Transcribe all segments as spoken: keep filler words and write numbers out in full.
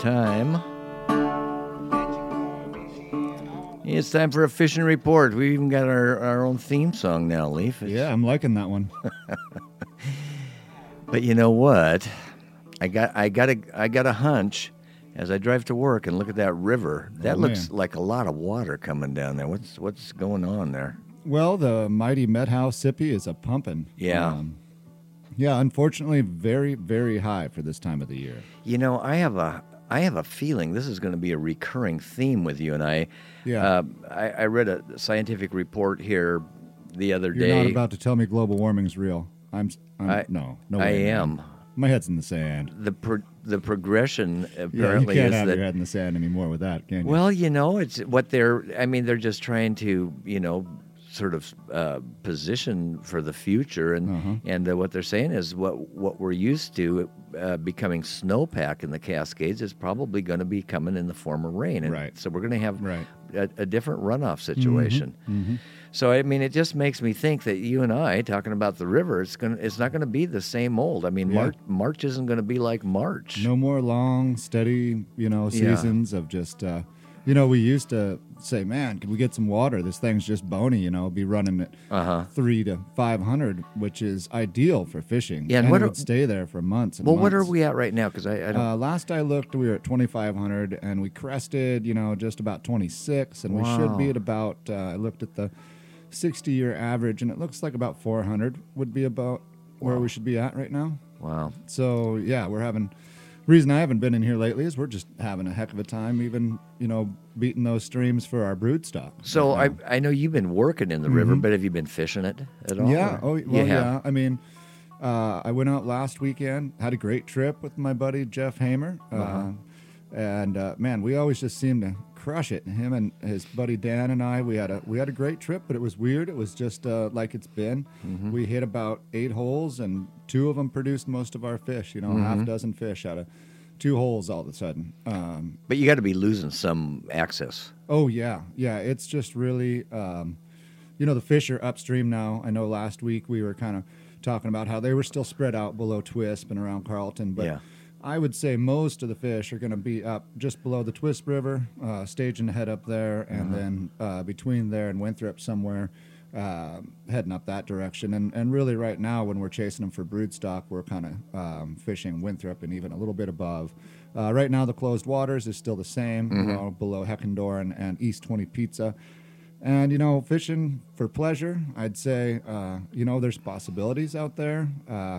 time. It's time for a fishing report. We even got our, our own theme song now, Leaf. It's... Yeah, I'm liking that one. But you know what? I got I got a I got a hunch as I drive to work and look at that river. That oh, looks man. like a lot of water coming down there. What's what's going on there? Well, the mighty Metahouse-Sippy is a pumping. Yeah. Um, yeah, unfortunately, very, very high for this time of the year. You know, I have a I have a feeling this is going to be a recurring theme with you and I. Yeah. Uh, I, I read a scientific report here the other You're day. not about to tell me global warming's real. I'm, I'm I, no, no I way. am. Man. My head's in the sand. The pro, the progression apparently yeah, you can't is have that, your head in the sand anymore with that, can you? Well, you know, it's what they're. I mean, they're just trying to, you know, sort of uh, position for the future, and uh-huh. and uh, what they're saying is what what we're used to uh, becoming snowpack in the Cascades is probably going to be coming in the form of rain, and right. so we're going to have right. a, a different runoff situation. Mm-hmm. Mm-hmm. So I mean, it just makes me think that you and I talking about the river, it's gonna, it's not going to be the same old. I mean, yeah. March, March isn't going to be like March. No more long, steady, you know, seasons yeah. of just, uh, you know, we used to say, man, can we get some water? This thing's just bony, you know, be running at uh-huh. three to five hundred, which is ideal for fishing. Yeah, and, and what it are, would stay there for months. And well, months. what are we at right now? Because I, I don't. Uh, last I looked, we were at twenty-five hundred, and we crested, you know, just about twenty-six, and wow. we should be at about. Uh, I looked at the sixty-year average, and it looks like about four hundred would be about where wow. we should be at right now. Wow. So yeah, we're having. Reason I haven't been in here lately is we're just having a heck of a time, even you know, beating those streams for our brood stock. So right I I know you've been working in the mm-hmm. river, but have you been fishing it at all? Yeah. Or? Oh well, yeah. I mean, uh, I went out last weekend, had a great trip with my buddy Jeff Hamer, uh-huh. uh, and uh, man, we always just seem to crush it. Him and his buddy Dan and I, we had a we had a great trip, but it was weird. It was just uh, like it's been. Mm-hmm. We hit about eight holes, and two of them produced most of our fish. You know, mm-hmm. half dozen fish out of two holes all of a sudden. Um, but you got to be losing some access. Oh yeah, yeah. It's just really, um, you know, the fish are upstream now. I know last week we were kind of talking about how they were still spread out below Twisp and around Carlton, but. Yeah. I would say most of the fish are going to be up just below the Twisp River, uh, staging ahead up there, and uh-huh. then uh, between there and Winthrop somewhere, uh, heading up that direction. And and really right now when we're chasing them for broodstock, we're kind of um, fishing Winthrop and even a little bit above. Uh, right now the closed waters is still the same, mm-hmm. you know, below Heckendor and, and East twenty Pizza. And, you know, fishing for pleasure, I'd say, uh, you know, there's possibilities out there. Uh,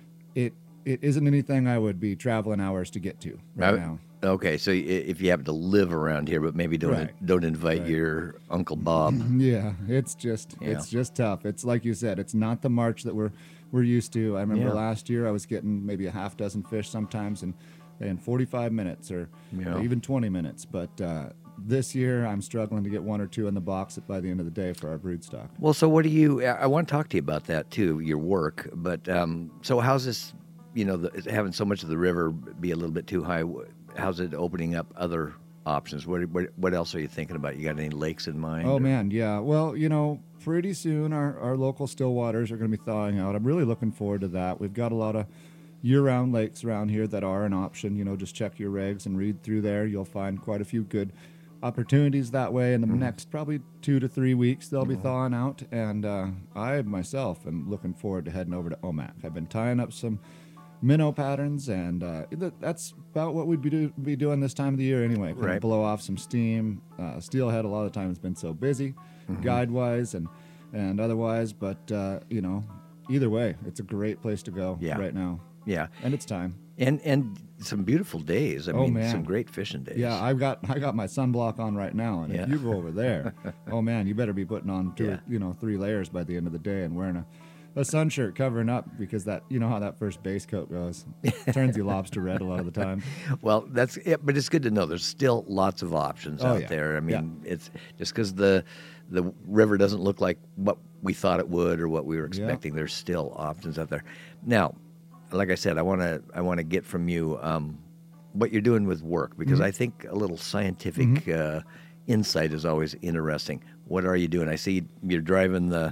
it It isn't anything I would be traveling hours to get to right, right. now. Okay, so if you happen to live around here, but maybe don't right. don't invite right. your Uncle Bob. Yeah, it's just yeah. it's just tough. It's like you said, it's not the March that we're we're used to. I remember yeah. last year I was getting maybe a half dozen fish sometimes in in forty-five minutes or, yeah. or even twenty minutes. But uh, this year I'm struggling to get one or two in the box by the end of the day for our broodstock. Well, so what do you? I want to talk to you about that too, your work. But um, so how's this? You know, the, having so much of the river be a little bit too high, how's it opening up other options? What what, what else are you thinking about? You got any lakes in mind? Oh, or? man, yeah. Well, you know, pretty soon our, our local still waters are going to be thawing out. I'm really looking forward to that. We've got a lot of year-round lakes around here that are an option. You know, just check your regs and read through there. You'll find quite a few good opportunities that way. In the mm-hmm. next probably two to three weeks, they'll mm-hmm. be thawing out. And uh, I myself am looking forward to heading over to Omak. I've been tying up some minnow patterns, and uh, that's about what we'd be, do, be doing this time of the year anyway. Kind right. of blow off some steam. Uh, Steelhead a lot of the time has been so busy, mm-hmm. guide-wise and and otherwise, but uh, you know, either way, it's a great place to go yeah. right now. Yeah, and it's time. And and some beautiful days. I oh, mean, man. some great fishing days. Yeah, I've got I got my sunblock on right now, and yeah. if you go over there, oh man, you better be putting on two, yeah. you know, three layers by the end of the day and wearing a. A sun shirt covering up because that you know how that first base coat goes. Turns you lobster red a lot of the time. Well, that's it, but it's good to know there's still lots of options oh, out yeah. there. I mean, yeah. it's just because the the river doesn't look like what we thought it would or what we were expecting. Yeah. There's still options out there. Now, like I said, I want to I want to get from you um, what you're doing with work because mm-hmm. I think a little scientific mm-hmm. uh, insight is always interesting. What are you doing? I see you're driving the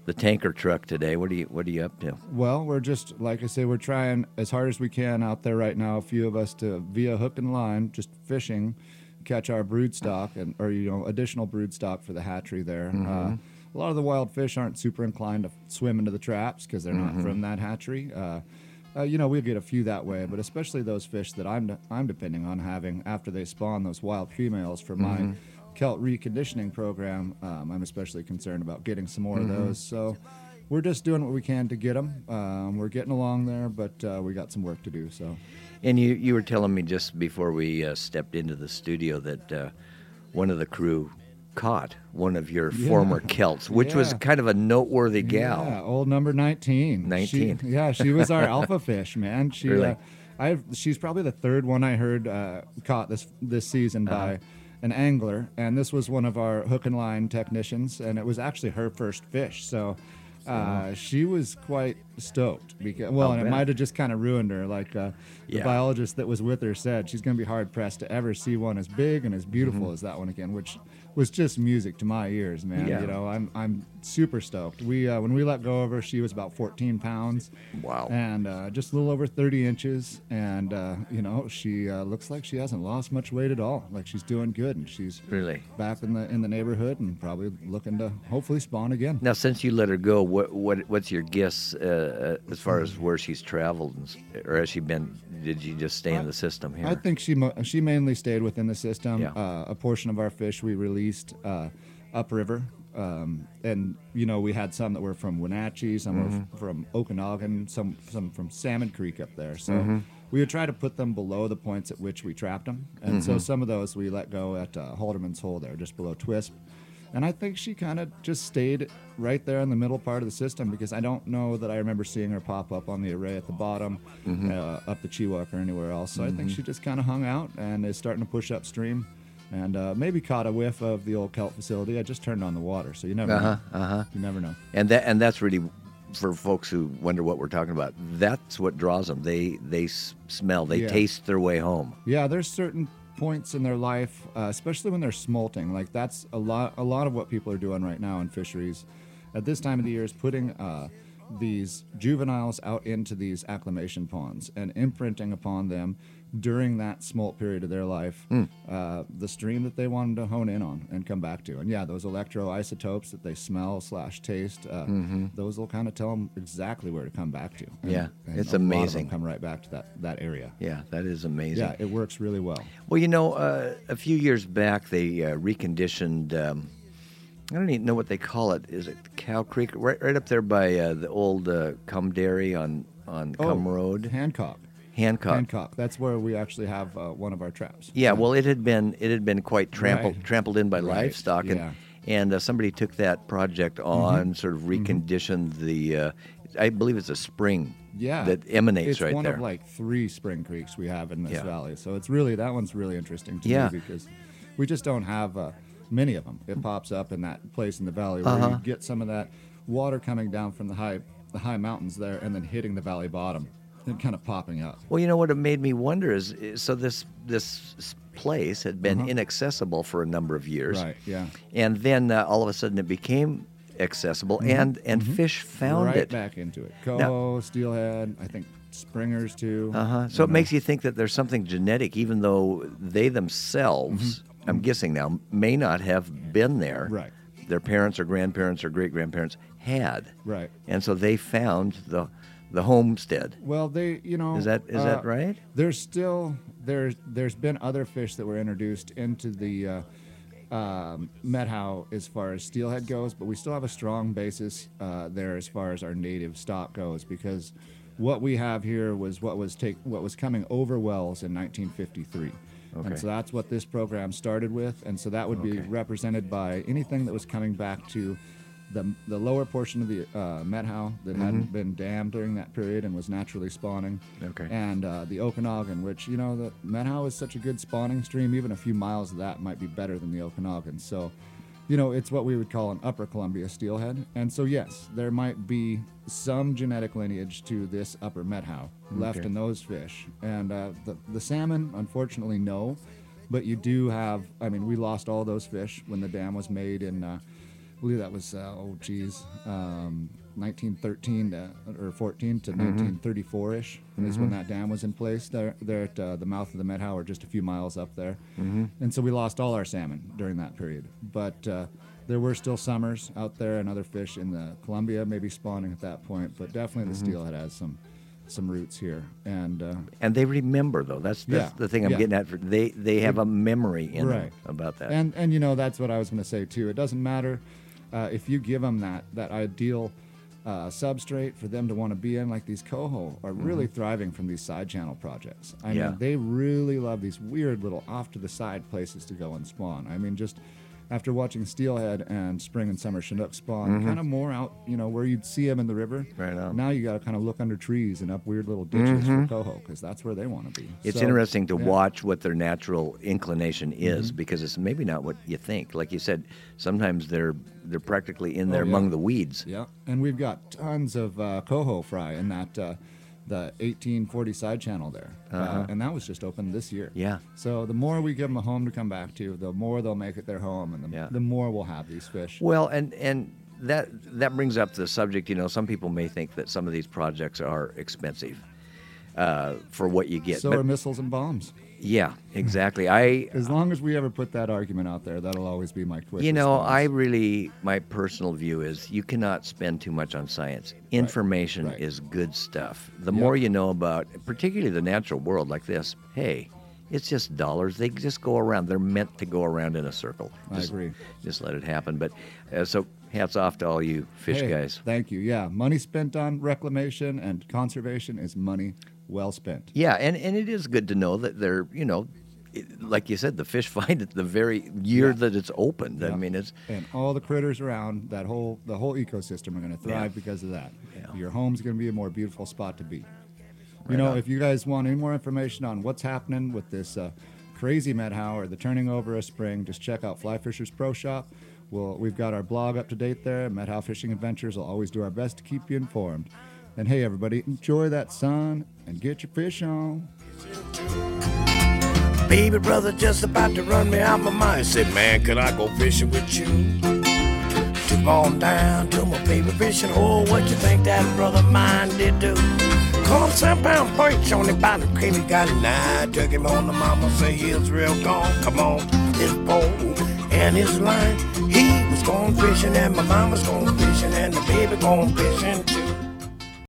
the tanker truck today. What are you What are you up to? Well, we're just, like I say, we're trying as hard as we can out there right now, a few of us, to, via hook and line, just fishing, catch our brood stock, and or, you know, additional brood stock for the hatchery there. Mm-hmm. Uh, a lot of the wild fish aren't super inclined to swim into the traps because they're Mm-hmm. not from that hatchery. Uh, uh, you know, we'll get a few that way, but especially those fish that I'm I'm depending on having after they spawn those wild females for my Mm-hmm. kelp reconditioning program. Um, I'm especially concerned about getting some more of those. So we're just doing what we can to get them. Um, we're getting along there, but uh, we got some work to do. So, And you, you were telling me just before we uh, stepped into the studio that uh, one of the crew caught one of your Yeah. former kelts, which was Yeah. kind of a noteworthy gal. yeah, old number nineteen. nineteen. She, yeah, she was our alpha fish, man. She, Really? uh, I've, she's probably the third one I heard uh, caught this this season Uh-huh. by an angler, and this was one of our hook and line technicians, and it was actually her first fish. So. Uh, she was quite stoked because, well, I'll and it bet. might have just kind of ruined her. Like uh, the Yeah. biologist that was with her said, she's going to be hard pressed to ever see one as big and as beautiful as that one again, which was just music to my ears, man. Mm-hmm. Yeah. You know, I'm I'm super stoked. We uh, when we let go of her, she was about fourteen pounds. Wow. And uh, just a little over thirty inches, and uh, you know, she uh, looks like she hasn't lost much weight at all. Like she's doing good, and she's Really? back in the in the neighborhood, and probably looking to hopefully spawn again. Now, since you let her go, what what what's your guess uh, uh, as far as where she's traveled, and, s- or has she been? Did you just stay in the system here? I think she mo- she mainly stayed within the system. Yeah. Uh, a portion of our fish we released uh, upriver, um, and you know we had some that were from Wenatchee, some were f- from Okanagan, some some from Salmon Creek up there. So we would try to put them below the points at which we trapped them, and so some of those we let go at uh, Halderman's Hole there, just below Twisp. And I think she kind of just stayed right there in the middle part of the system because I don't know that I remember seeing her pop up on the array at the bottom, uh, up the Chihuahua or anywhere else. So I think she just kind of hung out and is starting to push upstream, and uh, maybe caught a whiff of the old kelp facility. I just turned on the water, so you never Uh-huh, know. uh-huh. You never know. And that and that's really for folks who wonder what we're talking about. That's what draws them. They they s- smell. They Yeah. taste their way home. Yeah, there's certain points in their life, uh, especially when they're smolting. Like that's a lot. A lot of what people are doing right now in fisheries at this time of the year is putting uh, these juveniles out into these acclimation ponds and imprinting upon them during that smolt period of their life uh, the stream that they want them to hone in on and come back to. And yeah, those electroisotopes that they smell slash taste, uh, those will kind of tell them exactly where to come back to. And- Yeah, and it's a lot of them amazing. come right back to that that area. Yeah, that is amazing. Yeah, it works really well. Well, you know, uh, a few years back they uh, reconditioned. Um, I don't even know what they call it. Is it Cow Creek? Right, right up there by uh, the old uh, Cum Dairy on on Cum Road, Hancock. Hancock. Hancock. That's where we actually have uh, one of our traps. Yeah, well, it had been it had been quite trampled Right. trampled in by Right, livestock, and yeah. and uh, somebody took that project on, sort of reconditioned the. Uh, I believe it's a spring. Yeah, that emanates it's right one there. of like three spring creeks we have in this Yeah. valley. So it's really that one's really interesting to Yeah. me because we just don't have uh, many of them. It pops up in that place in the valley where Uh-huh. you get some of that water coming down from the high the high mountains there and then hitting the valley bottom and kind of popping up. Well, you know what it made me wonder is, is so this this s- place had been Uh-huh. inaccessible for a number of years, Right. Yeah. and then uh, all of a sudden it became accessible, and and fish found Mm-hmm. right it. back into it. Coho, steelhead, I think springers too. Uh huh. So it makes you think that there's something genetic, even though they themselves, I'm guessing now, may not have been there. Mm-hmm. Right. Their parents or grandparents or great grandparents had. Right. And so they found the the homestead. Well, they, you know, Is that is uh, that right? There's still there's there's been other fish that were introduced into the uh, um, Methow as far as steelhead goes, but we still have a strong basis uh, there as far as our native stock goes because what we have here was what was take what was coming over wells in nineteen fifty-three. Okay. And so that's what this program started with, and so that would be Okay. represented by anything that was coming back to the the lower portion of the uh, Methow that hadn't been dammed during that period and was naturally spawning. Okay. And uh, the Okanagan, which, you know, the Methow is such a good spawning stream, even a few miles of that might be better than the Okanagan. So, you know, it's what we would call an Upper Columbia steelhead. And so, yes, there might be some genetic lineage to this Upper Methow left Okay. in those fish. And uh, the, the salmon, unfortunately, no. But you do have, I mean, we lost all those fish when the dam was made in... Uh, believe that was uh, oh geez, um, nineteen thirteen to, or fourteen to nineteen thirty-four ish mm-hmm. is when that dam was in place there there at uh, the mouth of the Methow, or just a few miles up there. Mm-hmm. And so we lost all our salmon during that period. But uh, there were still summers out there and other fish in the Columbia maybe spawning at that point. But definitely the mm-hmm. steelhead has some some roots here, and uh, and they remember though. That's, that's yeah, the thing I'm yeah. getting at. For, they they have a memory in right. them about that. And and you know that's what I was going to say too. It doesn't matter uh, if you give them that that ideal uh, substrate for them to want to be in. Like these coho are really mm-hmm. thriving from these side channel projects. I yeah. mean, they really love these weird little off to the side places to go and spawn. I mean, just. After watching steelhead and spring and summer chinook spawn, mm-hmm. kind of more out, you know, where you'd see them in the river. Right on. Now you got to kind of look under trees and up weird little ditches mm-hmm. for coho, because that's where they want to be. It's so, interesting to yeah. watch what their natural inclination is, mm-hmm. because it's maybe not what you think. Like you said, sometimes they're they're practically in there oh, yeah. among the weeds. Yeah, and we've got tons of uh, coho fry in that. Uh, the eighteen forty side channel there, uh-huh. uh, and that was just opened this year. Yeah. So the more we give them a home to come back to, the more they'll make it their home, and the, yeah. the more we'll have these fish. Well, and and that that brings up the subject. You know, some people may think that some of these projects are expensive uh, for what you get. So but, are missiles and bombs. Yeah, exactly. I as long as we ever put that argument out there, that'll always be my quick You know, response. I really, my personal view is you cannot spend too much on science. Information right. Right. is good stuff. The Yep. more you know about, particularly the natural world like this, hey, it's just dollars. They just go around. They're meant to go around in a circle. Just, I agree. Just let it happen. But uh, so hats off to all you fish Hey, guys. Thank you. Yeah, money spent on reclamation and conservation is money well spent. Yeah, and, and it is good to know that they're, you know, it, like you said, the fish find it the very year Yeah. that it's opened. Yeah. I mean, it's and all the critters around that whole the whole ecosystem are going to thrive Yeah. because of that. Yeah. Your home's going to be a more beautiful spot to be. You Right know, on. if you guys want any more information on what's happening with this uh, crazy Methow or the turning over of spring, just check out Fly Fishers Pro Shop. We'll, we've got our blog up to date there. Methow Fishing Adventures will always do our best to keep you informed. And hey, everybody, enjoy that sun and get your fish on. Baby brother just about to run me out my mind. Said, man, could I go fishing with you? Took on down to my favorite fishing hole. What you think that brother mine did do? Caught a seven pound perch on the bottom cream. He got a nine. Took him on the mama. Say he was real gone. Come on, his pole and his line. He was going fishing and my mama's going fishing and the baby going fishing too.